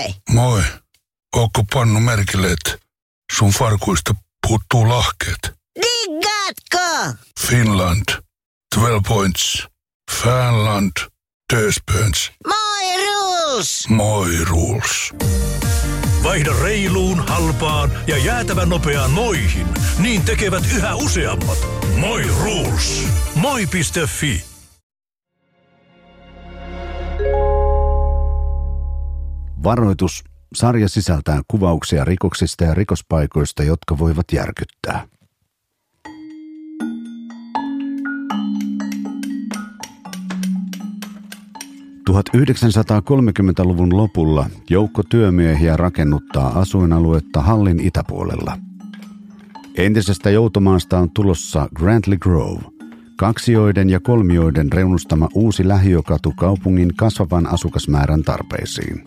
Hei. Moi. Ootko pannu merkille, että sun farkuista puuttuu lahkeet? Diggaatko? Finland, 12 points. Finland, Döspöns. My rules! My rules. Vaihda reiluun, halpaan ja jäätävän nopeaan Moihin. Niin tekevät yhä useammat. Moi Rules. Moi.fi. Varoitus. Sarja sisältää kuvauksia rikoksista ja rikospaikoista, jotka voivat järkyttää. –1930-luvun lopulla joukko työmiehiä rakennuttaa asuinaluetta Hallin itäpuolella. Entisestä joutomaasta on tulossa Grantley Grove, kaksioiden ja kolmioiden reunustama uusi lähiökatu kaupungin kasvavan asukasmäärän tarpeisiin.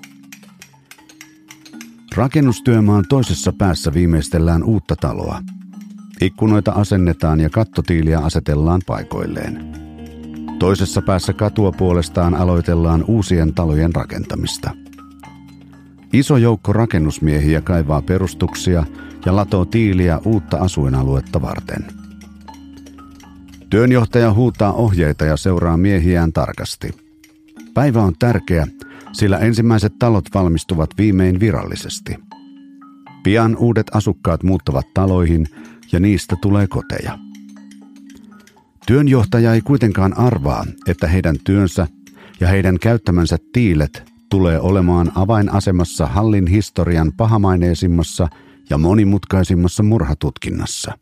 Rakennustyömaan toisessa päässä viimeistellään uutta taloa. Ikkunoita asennetaan ja kattotiiliä asetellaan paikoilleen. Toisessa päässä katua puolestaan aloitellaan uusien talojen rakentamista. Iso joukko rakennusmiehiä kaivaa perustuksia ja latoo tiiliä uutta asuinaluetta varten. Työnjohtaja huutaa ohjeita ja seuraa miehiään tarkasti. Päivä on tärkeä, sillä ensimmäiset talot valmistuvat viimein virallisesti. Pian uudet asukkaat muuttavat taloihin ja niistä tulee koteja. Työnjohtaja ei kuitenkaan arvaa, että heidän työnsä ja heidän käyttämänsä tiilet tulee olemaan avainasemassa Hallin historian pahamaineisimmassa ja monimutkaisimmassa murhatutkinnassa.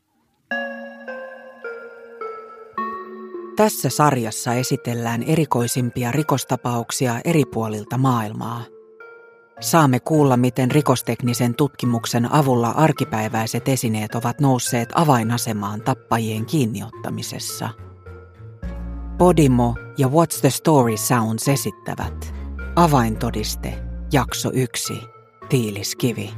Tässä sarjassa esitellään erikoisimpia rikostapauksia eri puolilta maailmaa. Saamme kuulla, miten rikosteknisen tutkimuksen avulla arkipäiväiset esineet ovat nousseet avainasemaan tappajien kiinniottamisessa. Podimo ja What's the Story Sounds esittävät Avaintodiste, jakso 1, Tiiliskivi.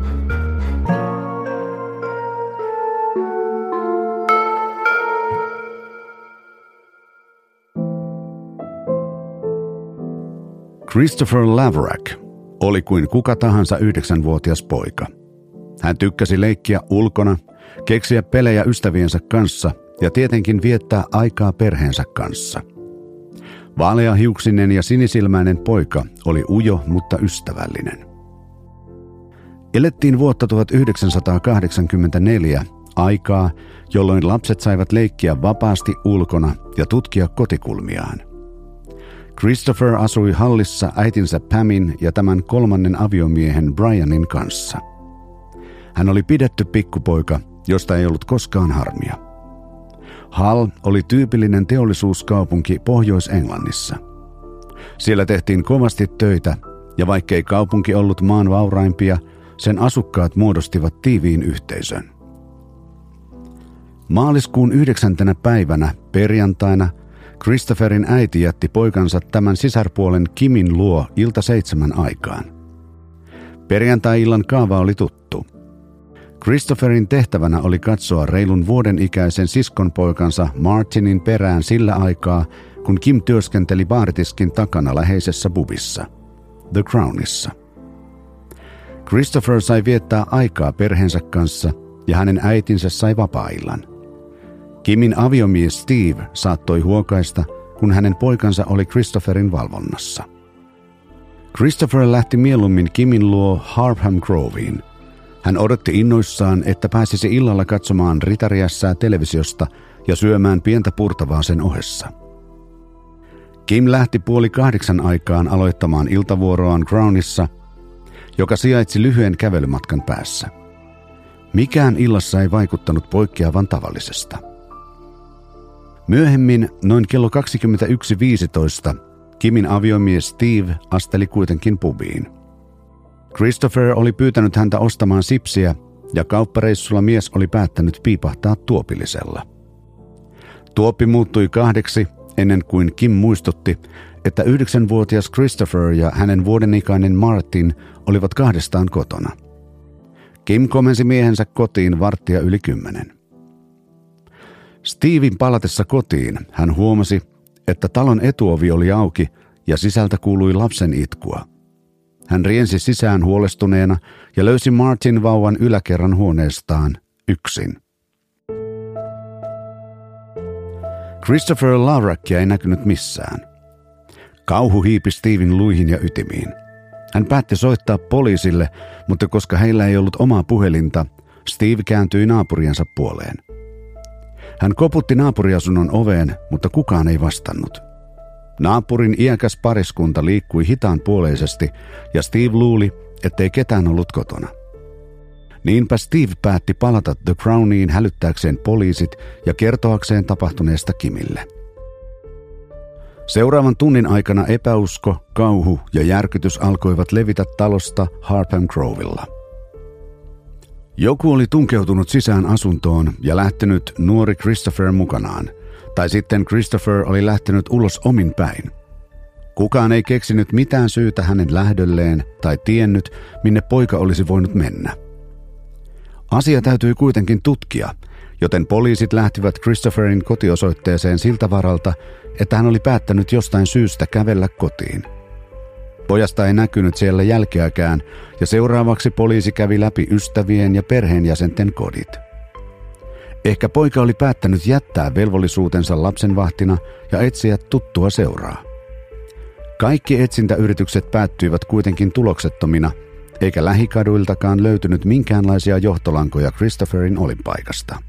Christopher Laverack oli kuin kuka tahansa 9-vuotias poika. Hän tykkäsi leikkiä ulkona, keksiä pelejä ystäviensä kanssa ja tietenkin viettää aikaa perheensä kanssa. Vaaleahiuksinen ja sinisilmäinen poika oli ujo, mutta ystävällinen. Elettiin vuotta 1984, aikaa, jolloin lapset saivat leikkiä vapaasti ulkona ja tutkia kotikulmiaan. Christopher asui Hallissa äitinsä Pamin ja tämän kolmannen aviomiehen Brianin kanssa. Hän oli pidetty pikkupoika, josta ei ollut koskaan harmia. Hull oli tyypillinen teollisuuskaupunki Pohjois-Englannissa. Siellä tehtiin kovasti töitä, ja vaikkei kaupunki ollut maan vauraimpia, sen asukkaat muodostivat tiiviin yhteisön. Maaliskuun 9. päivänä, perjantaina, Christopherin äiti jätti poikansa tämän sisarpuolen Kimin luo 7 aikaan. Perjantai-illan kaava oli tuttu. Christopherin tehtävänä oli katsoa reilun vuoden ikäisen siskonpoikansa Martinin perään sillä aikaa, kun Kim työskenteli baaritiskin takana läheisessä pubissa, The Crownissa. Christopher sai viettää aikaa perheensä kanssa ja hänen äitinsä sai vapaa-illan. Kimin aviomies Steve saattoi huokaista, kun hänen poikansa oli Christopherin valvonnassa. Christopher lähti mieluummin Kimin luo Harpham Groveen. Hän odotti innoissaan, että pääsisi illalla katsomaan ritariässää televisiosta ja syömään pientä purtavaa sen ohessa. Kim lähti 7:30 aikaan aloittamaan iltavuoroaan Crownissa, joka sijaitsi lyhyen kävelymatkan päässä. Mikään illassa ei vaikuttanut poikkeavan tavallisesta. Myöhemmin, noin kello 21.15, Kimin aviomies Steve asteli kuitenkin pubiin. Christopher oli pyytänyt häntä ostamaan sipsiä ja kauppareissulla mies oli päättänyt piipahtaa tuopillisella. Tuoppi muuttui 2 ennen kuin Kim muistutti, että 9-vuotias Christopher ja hänen vuodenikäinen Martin olivat kahdestaan kotona. Kim komensi miehensä kotiin 9:15. Steven palatessa kotiin hän huomasi, että talon etuovi oli auki ja sisältä kuului lapsen itkua. Hän Hän riensi sisään huolestuneena ja löysi Martin vauvan yläkerran huoneestaan yksin. Christopher Lovrackia ei näkynyt missään. Kauhu hiipi Steven luihin ja ytimiin. Hän päätti soittaa poliisille, mutta koska heillä ei ollut omaa puhelinta, Steve kääntyi naapuriensa puoleen. Hän koputti naapuriasunnon oveen, mutta kukaan ei vastannut. Naapurin iäkäs pariskunta liikkui hitaanpuoleisesti ja Steve luuli, ettei ketään ollut kotona. Niinpä Steve päätti palata The Crowniin hälyttääkseen poliisit ja kertoakseen tapahtuneesta Kimille. Seuraavan tunnin aikana epäusko, kauhu ja järkytys alkoivat levitä talosta Harpham Grovella. Joku oli tunkeutunut sisään asuntoon ja lähtenyt nuori Christopher mukanaan, tai sitten Christopher oli lähtenyt ulos omin päin. Kukaan ei keksinyt mitään syytä hänen lähdölleen tai tiennyt, minne poika olisi voinut mennä. Asia täytyi kuitenkin tutkia, joten poliisit lähtivät Christopherin kotiosoitteeseen siltä varalta, että hän oli päättänyt jostain syystä kävellä kotiin. Pojasta ei näkynyt siellä jälkeäkään, ja seuraavaksi poliisi kävi läpi ystävien ja perheenjäsenten kodit. Ehkä poika oli päättänyt jättää velvollisuutensa lapsenvahtina ja etsiä tuttua seuraa. Kaikki etsintäyritykset päättyivät kuitenkin tuloksettomina, eikä lähikaduiltakaan löytynyt minkäänlaisia johtolankoja Christopherin olinpaikasta.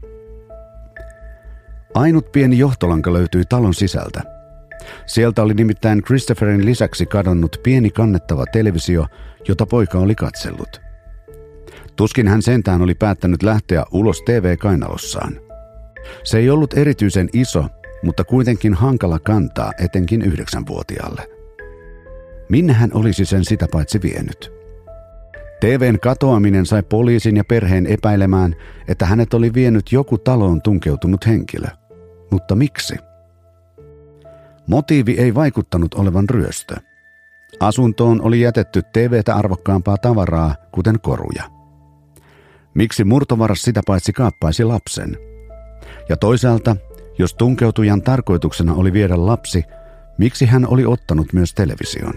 Ainut pieni johtolanka löytyi talon sisältä. Sieltä oli nimittäin Christopherin lisäksi kadonnut pieni kannettava televisio, jota poika oli katsellut. Tuskin hän sentään oli päättänyt lähteä ulos TV-kainalossaan. Se ei ollut erityisen iso, mutta kuitenkin hankala kantaa etenkin 9-vuotiaalle. Minne hän olisi sen sitä paitsi vienyt? TV:n katoaminen sai poliisin ja perheen epäilemään, että hänet oli vienyt joku taloon tunkeutunut henkilö. Mutta miksi? Motiivi ei vaikuttanut olevan ryöstö. Asuntoon oli jätetty TV:tä arvokkaampaa tavaraa, kuten koruja. Miksi murtovaras sitä paitsi kaappaisi lapsen? Ja toisaalta, jos tunkeutujan tarkoituksena oli viedä lapsi, miksi hän oli ottanut myös television?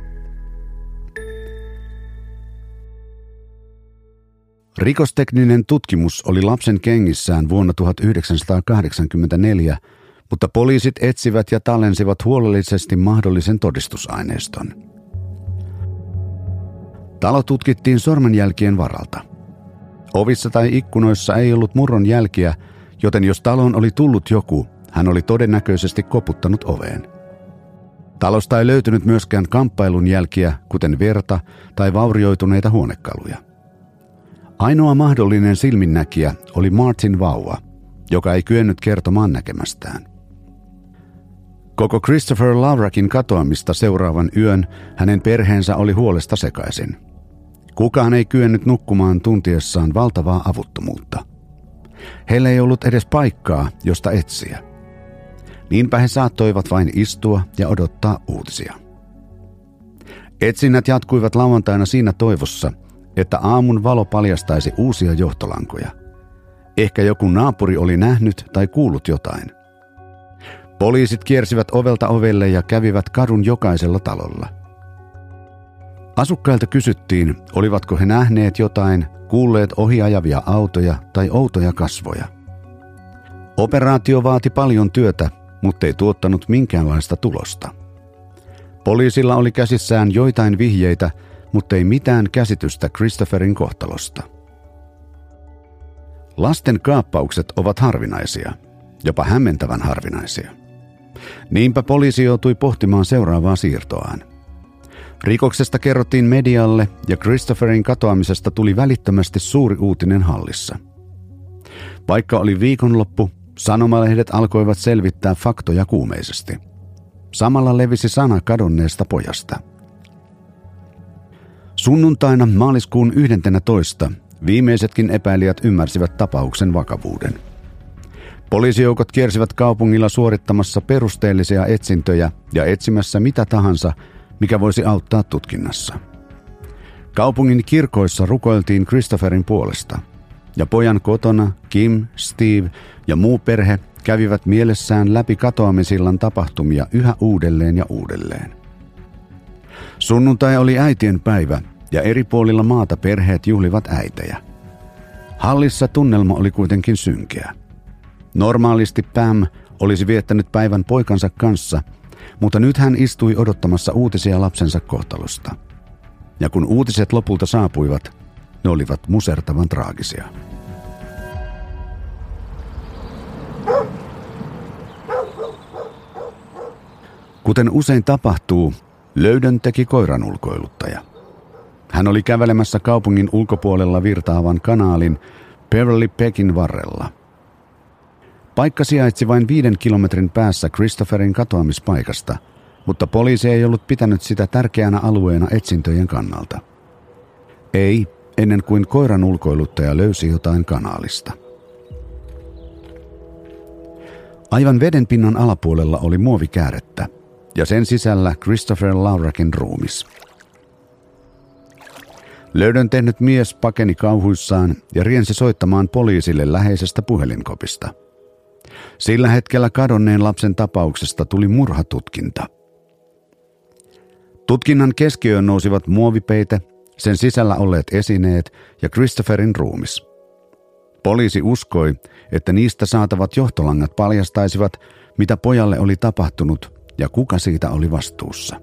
Rikostekninen tutkimus oli lapsen kengissään vuonna 1984, mutta poliisit etsivät ja tallensivat huolellisesti mahdollisen todistusaineiston. Talo tutkittiin sormenjälkien varalta. Ovissa tai ikkunoissa ei ollut murron jälkiä, joten jos taloon oli tullut joku, hän oli todennäköisesti koputtanut oveen. Talosta ei löytynyt myöskään kamppailun jälkiä, kuten verta tai vaurioituneita huonekaluja. Ainoa mahdollinen silminnäkijä oli Martin vauva, joka ei kyennyt kertomaan näkemästään. Koko Christopher Lovrackin katoamista seuraavan yön hänen perheensä oli huolesta sekaisin. Kukaan ei kyennyt nukkumaan tuntiessaan valtavaa avuttomuutta. Heillä ei ollut edes paikkaa, josta etsiä. Niinpä he saattoivat vain istua ja odottaa uutisia. Etsinnät jatkuivat lauantaina siinä toivossa, että aamun valo paljastaisi uusia johtolankoja. Ehkä joku naapuri oli nähnyt tai kuullut jotain. Poliisit kiersivät ovelta ovelle ja kävivät kadun jokaisella talolla. Asukkailta kysyttiin, olivatko he nähneet jotain, kuulleet ohiajavia autoja tai outoja kasvoja. Operaatio vaati paljon työtä, mutta ei tuottanut minkäänlaista tulosta. Poliisilla oli käsissään joitain vihjeitä, mutta ei mitään käsitystä Christopherin kohtalosta. Lasten kaappaukset ovat harvinaisia, jopa hämmentävän harvinaisia. Niinpä poliisi joutui pohtimaan seuraavaa siirtoaan. Rikoksesta kerrottiin medialle ja Christopherin katoamisesta tuli välittömästi suuri uutinen Hallissa. Vaikka oli viikonloppu, sanomalehdet alkoivat selvittää faktoja kuumeisesti. Samalla levisi sana kadonneesta pojasta. Sunnuntaina maaliskuun 11. viimeisetkin epäilijät ymmärsivät tapauksen vakavuuden. Poliisijoukot kiersivät kaupungilla suorittamassa perusteellisia etsintöjä ja etsimässä mitä tahansa, mikä voisi auttaa tutkinnassa. Kaupungin kirkoissa rukoiltiin Christopherin puolesta, ja pojan kotona Kim, Steve ja muu perhe kävivät mielessään läpi katoamisillan tapahtumia yhä uudelleen ja uudelleen. Sunnuntai oli äitien päivä ja eri puolilla maata perheet juhlivat äitejä. Hallissa tunnelma oli kuitenkin synkeä. Normaalisti Pam olisi viettänyt päivän poikansa kanssa, mutta nyt hän istui odottamassa uutisia lapsensa kohtalosta. Ja kun uutiset lopulta saapuivat, ne olivat musertavan traagisia. Kuten usein tapahtuu, löydön teki koiranulkoiluttaja. Hän oli kävelemässä kaupungin ulkopuolella virtaavan kanaalin Beverly Peckin varrella. Paikka sijaitsi vain 5 kilometrin päässä Christopherin katoamispaikasta, mutta poliisi ei ollut pitänyt sitä tärkeänä alueena etsintöjen kannalta. Ei, ennen kuin koiran ulkoiluttaja löysi jotain kanaalista. Aivan vedenpinnan alapuolella oli muovikäärettä, ja sen sisällä Christopher Lavrakin ruumis. Löydön tehnyt mies pakeni kauhuissaan ja riensi soittamaan poliisille läheisestä puhelinkopista. Sillä hetkellä kadonneen lapsen tapauksesta tuli murhatutkinta. Tutkinnan keskiöön nousivat muovipeite, sen sisällä olleet esineet ja Christopherin ruumis. Poliisi uskoi, että niistä saatavat johtolangat paljastaisivat, mitä pojalle oli tapahtunut ja kuka siitä oli vastuussa.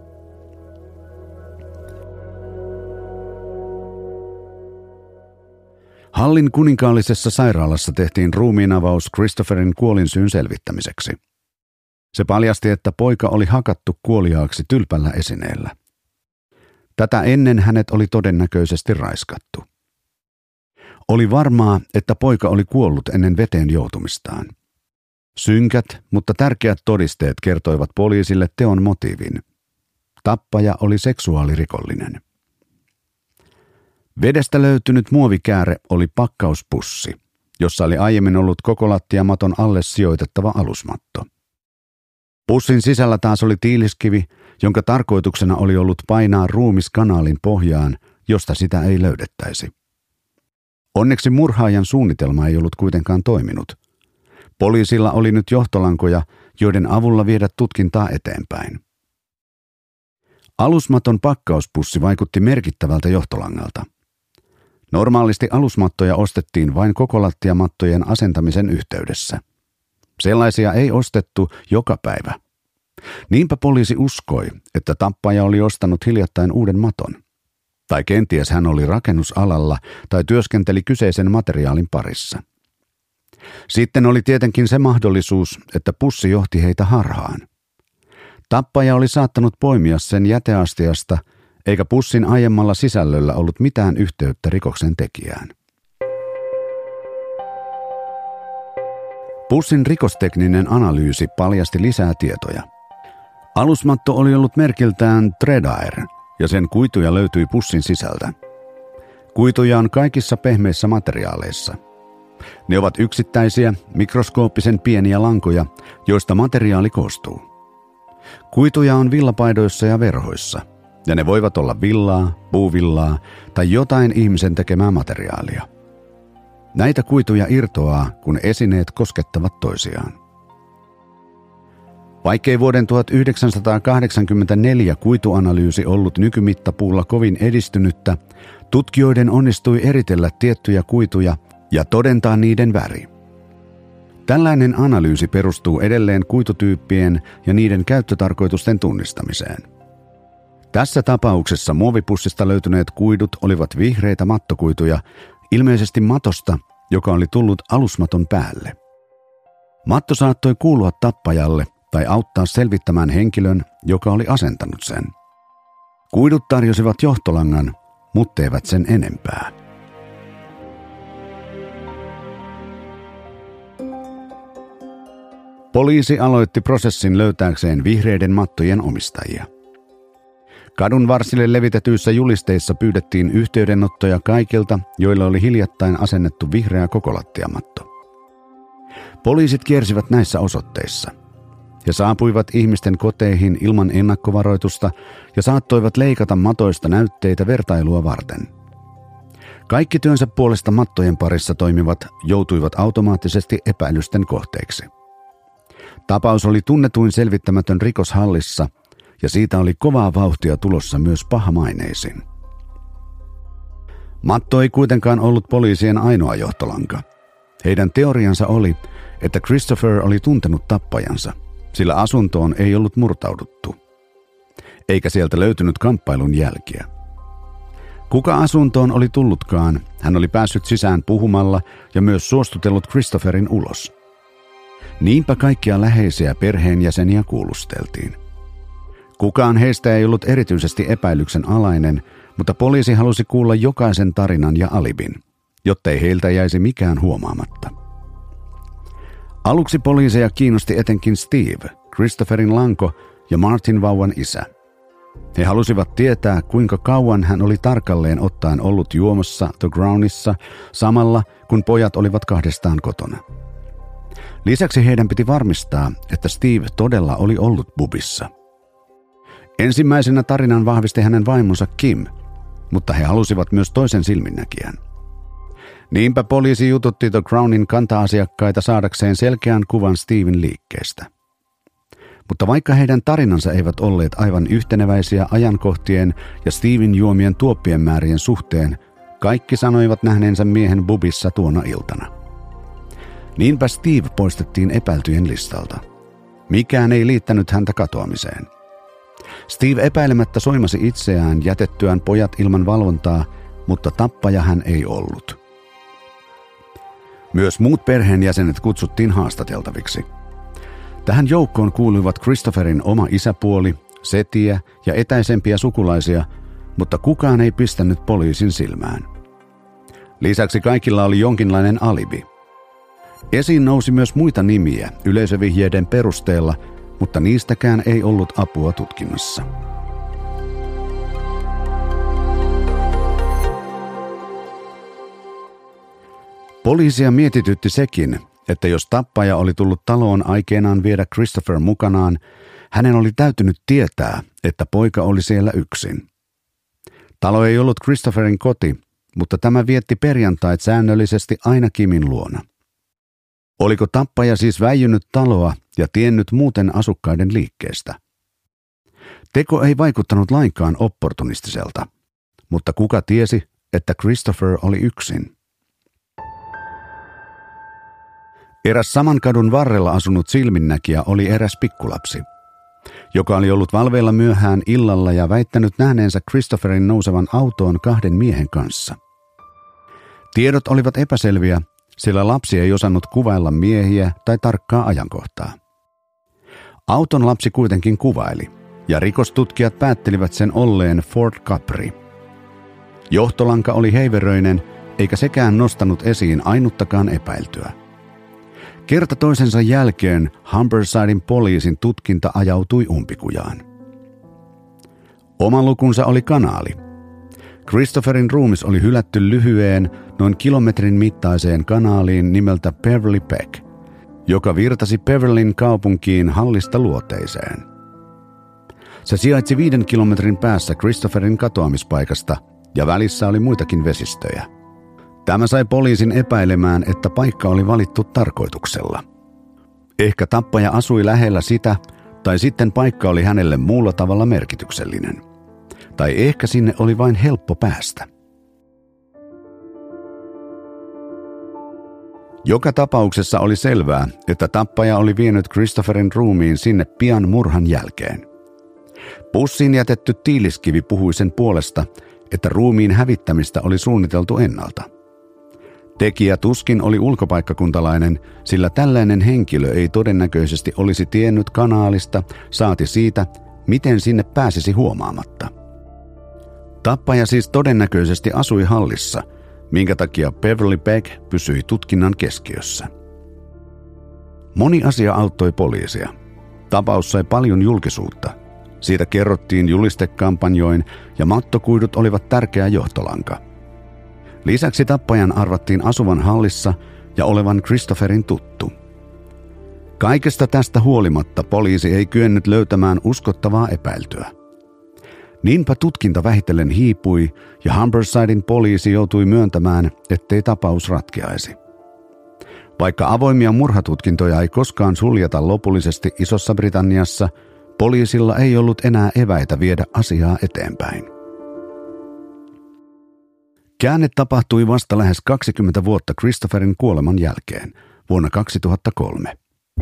Hallin kuninkaallisessa sairaalassa tehtiin ruumiinavaus Christopherin kuolinsyyn selvittämiseksi. Se paljasti, että poika oli hakattu kuoliaaksi tylpällä esineellä. Tätä ennen hänet oli todennäköisesti raiskattu. Oli varmaa, että poika oli kuollut ennen veteen joutumistaan. Synkät, mutta tärkeät todisteet kertoivat poliisille teon motiivin. Tappaja oli seksuaalirikollinen. Vedestä löytynyt muovikääre oli pakkauspussi, jossa oli aiemmin ollut koko lattiamaton alle sijoitettava alusmatto. Pussin sisällä taas oli tiiliskivi, jonka tarkoituksena oli ollut painaa ruumis kanaalin pohjaan, josta sitä ei löydettäisi. Onneksi murhaajan suunnitelma ei ollut kuitenkaan toiminut. Poliisilla oli nyt johtolankoja, joiden avulla viedä tutkintaa eteenpäin. Alusmaton pakkauspussi vaikutti merkittävältä johtolangalta. Normaalisti alusmattoja ostettiin vain koko lattiamattojen asentamisen yhteydessä. Sellaisia ei ostettu joka päivä. Niinpä poliisi uskoi, että tappaja oli ostanut hiljattain uuden maton. Tai kenties hän oli rakennusalalla tai työskenteli kyseisen materiaalin parissa. Sitten oli tietenkin se mahdollisuus, että pussi johti heitä harhaan. Tappaja oli saattanut poimia sen jäteastiasta, eikä pussin aiemmalla sisällöllä ollut mitään yhteyttä rikoksen tekijään. Pussin rikostekninen analyysi paljasti lisää tietoja. Alusmatto oli ollut merkiltään Tredair, ja sen kuituja löytyi pussin sisältä. Kuituja on kaikissa pehmeissä materiaaleissa. Ne ovat yksittäisiä, mikroskooppisen pieniä lankoja, joista materiaali koostuu. Kuituja on villapaidoissa ja verhoissa, ja ne voivat olla villaa, puuvillaa tai jotain ihmisen tekemää materiaalia. Näitä kuituja irtoaa, kun esineet koskettavat toisiaan. Vaikkei vuoden 1984 kuituanalyysi ollut nykymittapuulla kovin edistynyttä, tutkijoiden onnistui eritellä tiettyjä kuituja ja todentaa niiden väri. Tällainen analyysi perustuu edelleen kuitutyyppien ja niiden käyttötarkoitusten tunnistamiseen. Tässä tapauksessa muovipussista löytyneet kuidut olivat vihreitä mattokuituja, ilmeisesti matosta, joka oli tullut alusmaton päälle. Matto saattoi kuulua tappajalle tai auttaa selvittämään henkilön, joka oli asentanut sen. Kuidut tarjosivat johtolangan, mutteivät sen enempää. Poliisi aloitti prosessin löytääkseen vihreiden mattojen omistajia. Kadun varsille levitetyissä julisteissa pyydettiin yhteydenottoja kaikilta, joilla oli hiljattain asennettu vihreä kokolattiamatto. Poliisit kiersivät näissä osoitteissa. He saapuivat ihmisten koteihin ilman ennakkovaroitusta ja saattoivat leikata matoista näytteitä vertailua varten. Kaikki työnsä puolesta mattojen parissa toimivat joutuivat automaattisesti epäilysten kohteeksi. Tapaus oli tunnetuin selvittämätön rikos Hallissa, ja siitä oli kovaa vauhtia tulossa myös pahamaineisin. Matto ei kuitenkaan ollut poliisien ainoa johtolanka. Heidän teoriansa oli, että Christopher oli tuntenut tappajansa, sillä asuntoon ei ollut murtauduttu. Eikä sieltä löytynyt kamppailun jälkiä. Kuka asuntoon oli tullutkaan, hän oli päässyt sisään puhumalla ja myös suostutellut Christopherin ulos. Niinpä kaikkia läheisiä perheenjäseniä kuulusteltiin. Kukaan heistä ei ollut erityisesti epäilyksen alainen, mutta poliisi halusi kuulla jokaisen tarinan ja alibin, jottei heiltä jäisi mikään huomaamatta. Aluksi poliiseja kiinnosti etenkin Steve, Christopherin lanko ja Martin vauvan isä. He halusivat tietää, kuinka kauan hän oli tarkalleen ottaen ollut juomassa The Crownissa samalla, kun pojat olivat kahdestaan kotona. Lisäksi heidän piti varmistaa, että Steve todella oli ollut pubissa. Ensimmäisenä tarinan vahvisti hänen vaimonsa Kim, mutta he halusivat myös toisen silminnäkijän. Niinpä poliisi jututti The Crownin kanta-asiakkaita saadakseen selkeän kuvan Steven liikkeestä. Mutta vaikka heidän tarinansa eivät olleet aivan yhteneväisiä ajankohtien ja Steven juomien tuoppien määrien suhteen, kaikki sanoivat nähneensä miehen pubissa tuona iltana. Niinpä Steve poistettiin epäiltyjen listalta. Mikään ei liittänyt häntä katoamiseen. Steve epäilemättä soimasi itseään jätettyään pojat ilman valvontaa, mutta tappaja hän ei ollut. Myös muut perheenjäsenet kutsuttiin haastateltaviksi. Tähän joukkoon kuuluivat Christopherin oma isäpuoli, setiä ja etäisempiä sukulaisia, mutta kukaan ei pistänyt poliisin silmään. Lisäksi kaikilla oli jonkinlainen alibi. Esiin nousi myös muita nimiä yleisövihjeiden perusteella, mutta niistäkään ei ollut apua tutkinnassa. Poliisia mietitytti sekin, että jos tappaja oli tullut taloon aikeenaan viedä Christopher mukanaan, hänen oli täytynyt tietää, että poika oli siellä yksin. Talo ei ollut Christopherin koti, mutta tämä vietti perjantait säännöllisesti aina Kimin luona. Oliko tappaja siis väijynyt taloa ja tiennyt muuten asukkaiden liikkeestä? Teko ei vaikuttanut lainkaan opportunistiselta, mutta kuka tiesi, että Christopher oli yksin? Eräs saman kadun varrella asunut silminnäkijä oli eräs pikkulapsi, joka oli ollut valveilla myöhään illalla ja väittänyt nähneensä Christopherin nousevan autoon 2 miehen kanssa. Tiedot olivat epäselviä, sillä lapsi ei osannut kuvailla miehiä tai tarkkaa ajankohtaa. Auton lapsi kuitenkin kuvaili, ja rikostutkijat päättelivät sen olleen Ford Capri. Johtolanka oli heiveröinen, eikä sekään nostanut esiin ainuttakaan epäiltyä. Kerta toisensa jälkeen Humbersidein poliisin tutkinta ajautui umpikujaan. Oma lukunsa oli kanaali. Christopherin ruumis oli hylätty lyhyeen, noin kilometrin mittaiseen kanaaliin nimeltä Beverly Peck, joka virtasi Beverlyn kaupunkiin hallista luoteiseen. Se sijaitsi 5 kilometrin päässä Christopherin katoamispaikasta ja välissä oli muitakin vesistöjä. Tämä sai poliisin epäilemään, että paikka oli valittu tarkoituksella. Ehkä tappaja asui lähellä sitä, tai sitten paikka oli hänelle muulla tavalla merkityksellinen. Tai ehkä sinne oli vain helppo päästä. Joka tapauksessa oli selvää, että tappaja oli vienyt Christopherin ruumiin sinne pian murhan jälkeen. Pussiin jätetty tiiliskivi puhui sen puolesta, että ruumiin hävittämistä oli suunniteltu ennalta. Tekijä tuskin oli ulkopaikkakuntalainen, sillä tällainen henkilö ei todennäköisesti olisi tiennyt kanaalista, saati siitä, miten sinne pääsisi huomaamatta. Tappaja siis todennäköisesti asui hallissa, minkä takia Beverly Peck pysyi tutkinnan keskiössä. Moni asia auttoi poliisia. Tapaus sai paljon julkisuutta. Siitä kerrottiin julistekampanjoin ja mattokuidut olivat tärkeä johtolanka. Lisäksi tappajan arvattiin asuvan hallissa ja olevan Christopherin tuttu. Kaikesta tästä huolimatta poliisi ei kyennyt löytämään uskottavaa epäiltyä. Niinpä tutkinta vähitellen hiipui ja Humbersidein poliisi joutui myöntämään, ettei tapaus ratkeaisi. Vaikka avoimia murhatutkintoja ei koskaan suljeta lopullisesti Isossa Britanniassa, Poliisilla ei ollut enää eväitä viedä asiaa eteenpäin. Käänne tapahtui vasta lähes 20 vuotta Christopherin kuoleman jälkeen, vuonna 2003.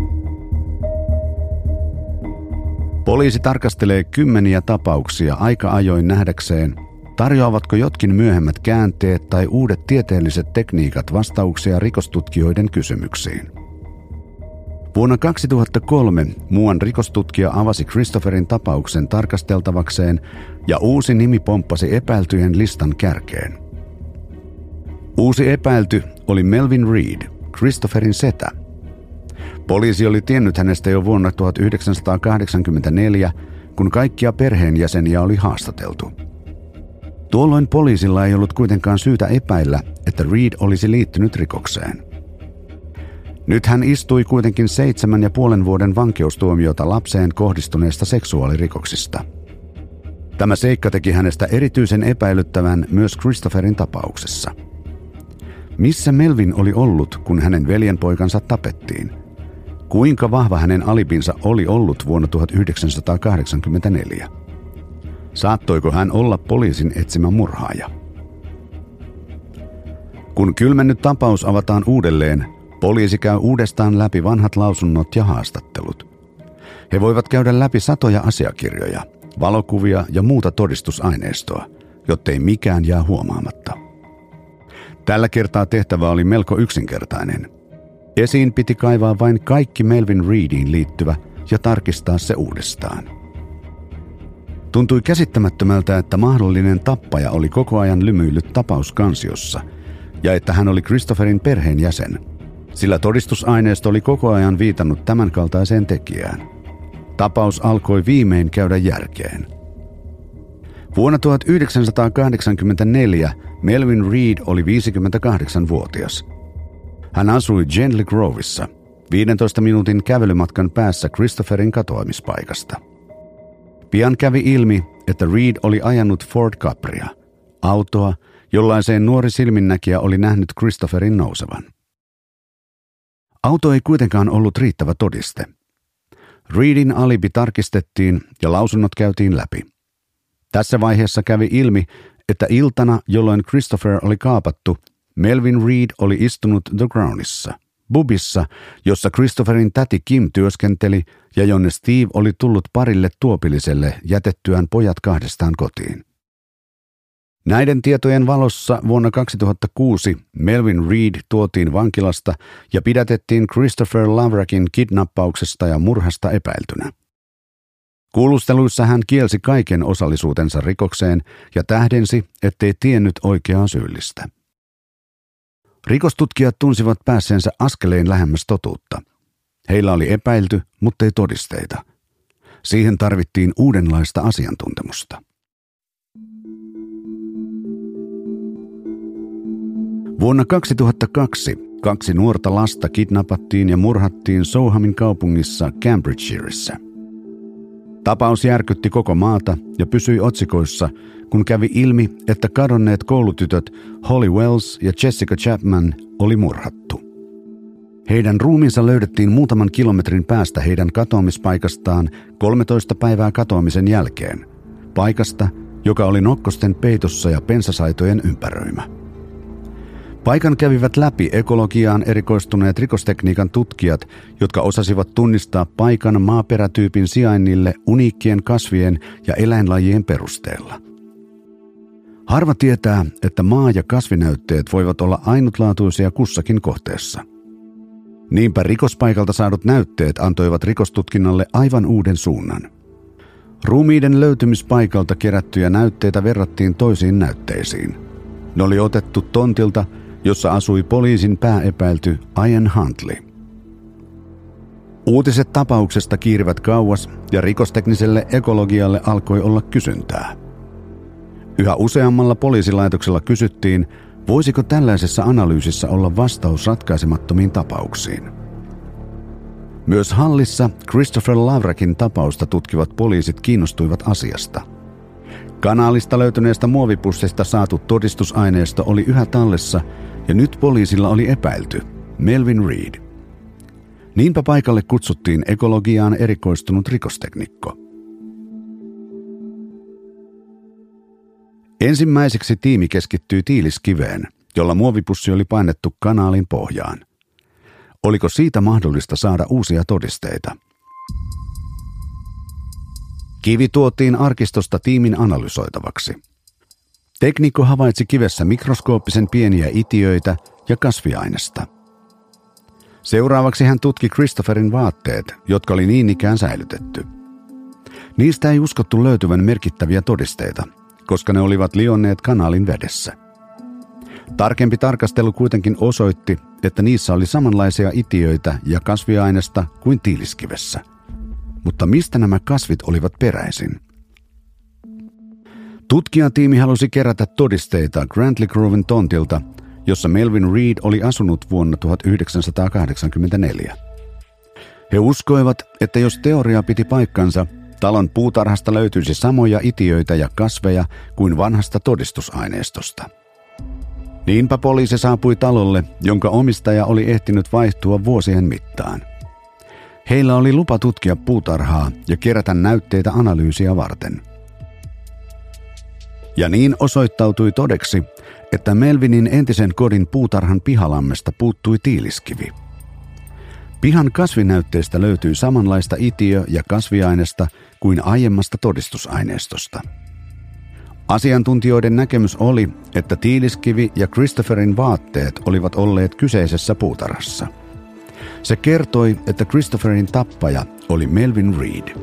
Poliisi tarkastelee kymmeniä tapauksia aika ajoin nähdäkseen, tarjoavatko jotkin myöhemmät käänteet tai uudet tieteelliset tekniikat vastauksia rikostutkijoiden kysymyksiin. Vuonna 2003 muuan rikostutkija avasi Christopherin tapauksen tarkasteltavakseen ja uusi nimi pomppasi epäiltyjen listan kärkeen. Uusi epäilty oli Melvin Reed, Christopherin setä. Poliisi oli tiennyt hänestä jo vuonna 1984, kun kaikkia perheenjäseniä oli haastateltu. Tuolloin poliisilla ei ollut kuitenkaan syytä epäillä, että Reed olisi liittynyt rikokseen. Nyt hän istui kuitenkin 7,5 vuoden vankeustuomiota lapseen kohdistuneista seksuaalirikoksista. Tämä seikka teki hänestä erityisen epäilyttävän myös Christopherin tapauksessa. Missä Melvin oli ollut, kun hänen veljenpoikansa tapettiin? Kuinka vahva hänen alibinsa oli ollut vuonna 1984? Saattoiko hän olla poliisin etsimä murhaaja? Kun kylmennyt tapaus avataan uudelleen, poliisi käy uudestaan läpi vanhat lausunnot ja haastattelut. He voivat käydä läpi satoja asiakirjoja, valokuvia ja muuta todistusaineistoa, jottei mikään jää huomaamatta. Tällä kertaa tehtävä oli melko yksinkertainen. Esiin piti kaivaa vain kaikki Melvin Reediin liittyvä ja tarkistaa se uudestaan. Tuntui käsittämättömältä, että mahdollinen tappaja oli koko ajan lymyillyt tapauskansiossa ja että hän oli Christopherin perheenjäsen, sillä todistusaineisto oli koko ajan viitannut tämänkaltaiseen tekijään. Tapaus alkoi viimein käydä järkeen. Vuonna 1984 Melvin Reed oli 58-vuotias. Hän asui Gently Grovessa, 15 minuutin kävelymatkan päässä Christopherin katoamispaikasta. Pian kävi ilmi, että Reed oli ajanut Ford Capria, autoa, jollaiseen nuori silminnäkijä oli nähnyt Christopherin nousevan. Auto ei kuitenkaan ollut riittävä todiste. Reedin alibi tarkistettiin ja lausunnot käytiin läpi. Tässä vaiheessa kävi ilmi, että iltana, jolloin Christopher oli kaapattu, Melvin Reed oli istunut The Crownissa, pubissa, jossa Christopherin täti Kim työskenteli ja jonne Steve oli tullut parille tuopilliselle jätettyään pojat kahdestaan kotiin. Näiden tietojen valossa vuonna 2006 Melvin Reed tuotiin vankilasta ja pidätettiin Christopher Lavrakin kidnappauksesta ja murhasta epäiltynä. Kuulusteluissa hän kielsi kaiken osallisuutensa rikokseen ja tähdensi, ettei tiennyt oikeaa syyllistä. Rikostutkijat tunsivat päässeensä askeleen lähemmäs totuutta. Heillä oli epäilty, mutta ei todisteita. Siihen tarvittiin uudenlaista asiantuntemusta. Vuonna 2002 2 nuorta lasta kidnappattiin ja murhattiin Sohamin kaupungissa Cambridgeshireissä. Tapaus järkytti koko maata ja pysyi otsikoissa, kun kävi ilmi, että kadonneet koulutytöt Holly Wells ja Jessica Chapman oli murhattu. Heidän ruumiinsa löydettiin muutaman kilometrin päästä heidän katoamispaikastaan 13 päivää katoamisen jälkeen, paikasta, joka oli nokkosten peitossa ja pensasaitojen ympäröimä. Paikan kävivät läpi ekologiaan erikoistuneet rikostekniikan tutkijat, jotka osasivat tunnistaa paikan maaperätyypin sijainnille uniikkien kasvien ja eläinlajien perusteella. Harva tietää, että maa- ja kasvinäytteet voivat olla ainutlaatuisia kussakin kohteessa. Niinpä rikospaikalta saadut näytteet antoivat rikostutkinnalle aivan uuden suunnan. Ruumiiden löytymispaikalta kerättyjä näytteitä verrattiin toisiin näytteisiin. Ne oli otettu tontilta, jossa asui poliisin pääepäilty Ian Huntley. Uutiset tapauksesta kiirivät kauas ja rikostekniselle ekologialle alkoi olla kysyntää. Yhä useammalla poliisilaitoksella kysyttiin, voisiko tällaisessa analyysissä olla vastaus ratkaisemattomiin tapauksiin. Myös Hallissa Christopher Lavrakin tapausta tutkivat poliisit kiinnostuivat asiasta. Kanaalista löytyneestä muovipussista saatu todistusaineisto oli yhä tallessa ja nyt poliisilla oli epäilty, Melvin Reed. Niinpä paikalle kutsuttiin ekologiaan erikoistunut rikosteknikko. Ensimmäiseksi tiimi keskittyi tiiliskiveen, jolla muovipussi oli painettu kanaalin pohjaan. Oliko siitä mahdollista saada uusia todisteita? Kivi tuotiin arkistosta tiimin analysoitavaksi. Teknikko havaitsi kivessä mikroskooppisen pieniä itiöitä ja kasviainesta. Seuraavaksi hän tutki Christopherin vaatteet, jotka oli niin ikään säilytetty. Niistä ei uskottu löytyvän merkittäviä todisteita, koska ne olivat lionneet kanaalin vedessä. Tarkempi tarkastelu kuitenkin osoitti, että niissä oli samanlaisia itiöitä ja kasviainesta kuin tiiliskivessä. Mutta mistä nämä kasvit olivat peräisin? Tutkijatiimi halusi kerätä todisteita Grantley Groven tontilta, jossa Melvin Reed oli asunut vuonna 1984. He uskoivat, että jos teoria piti paikkansa, talon puutarhasta löytyisi samoja itiöitä ja kasveja kuin vanhasta todistusaineistosta. Niinpä poliisi saapui talolle, jonka omistaja oli ehtinyt vaihtua vuosien mittaan. Heillä oli lupa tutkia puutarhaa ja kerätä näytteitä analyysiä varten. Ja niin osoittautui todeksi, että Melvinin entisen kodin puutarhan pihalammesta puuttui tiiliskivi. Pihan kasvinäytteistä löytyi samanlaista itiö- ja kasviainesta kuin aiemmasta todistusaineistosta. Asiantuntijoiden näkemys oli, että tiiliskivi ja Christopherin vaatteet olivat olleet kyseisessä puutarhassa. Se kertoi, että Christopherin tappaja oli Melvin Reed.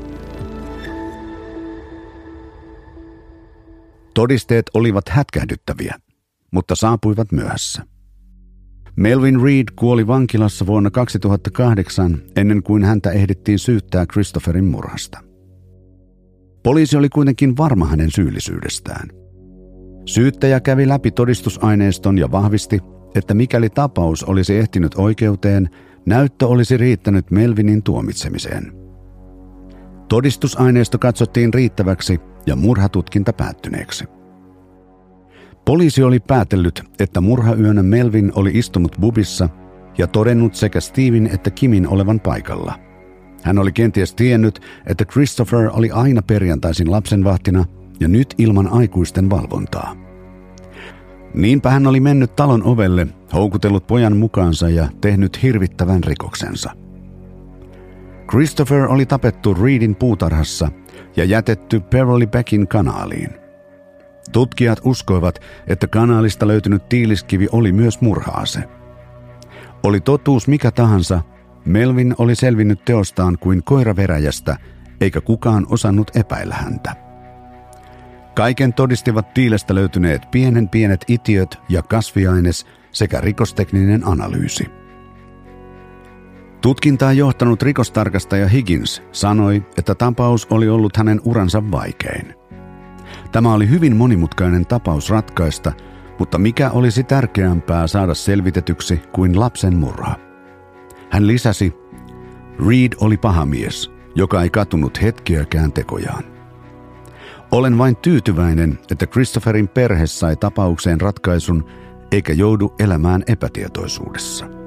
Todisteet olivat hätkähdyttäviä, mutta saapuivat myöhässä. Melvin Reed kuoli vankilassa vuonna 2008 ennen kuin häntä ehdittiin syyttää Christopherin murhasta. Poliisi oli kuitenkin varma hänen syyllisyydestään. Syyttäjä kävi läpi todistusaineiston ja vahvisti, että mikäli tapaus olisi ehtinyt oikeuteen, näyttö olisi riittänyt Melvinin tuomitsemiseen. Todistusaineisto katsottiin riittäväksi ja murhatutkinta päättyneeksi. Poliisi oli päätellyt, että murhayönä Melvin oli istunut pubissa ja todennut sekä Steven että Kimin olevan paikalla. Hän oli kenties tiennyt, että Christopher oli aina perjantaisin lapsenvahtina ja nyt ilman aikuisten valvontaa. Niinpä hän oli mennyt talon ovelle, houkutellut pojan mukaansa ja tehnyt hirvittävän rikoksensa. Christopher oli tapettu Reedin puutarhassa ja jätetty Beverly Beckin kanaaliin. Tutkijat uskoivat, että kanaalista löytynyt tiiliskivi oli myös murha-ase. Oli totuus mikä tahansa, Melvin oli selvinnyt teostaan kuin koira veräjästä, eikä kukaan osannut epäillä häntä. Kaiken todistivat tiilestä löytyneet pienet itiöt ja kasviaines sekä rikostekninen analyysi. Tutkintaa johtanut rikostarkastaja Higgins sanoi, että tapaus oli ollut hänen uransa vaikein. Tämä oli hyvin monimutkainen tapaus ratkaista, mutta mikä olisi tärkeämpää saada selvitetyksi kuin lapsen murha? Hän lisäsi, Reed oli paha mies, joka ei katunut hetkiäkään tekojaan. Olen vain tyytyväinen, että Christopherin perhe sai tapaukseen ratkaisun eikä joudu elämään epätietoisuudessa.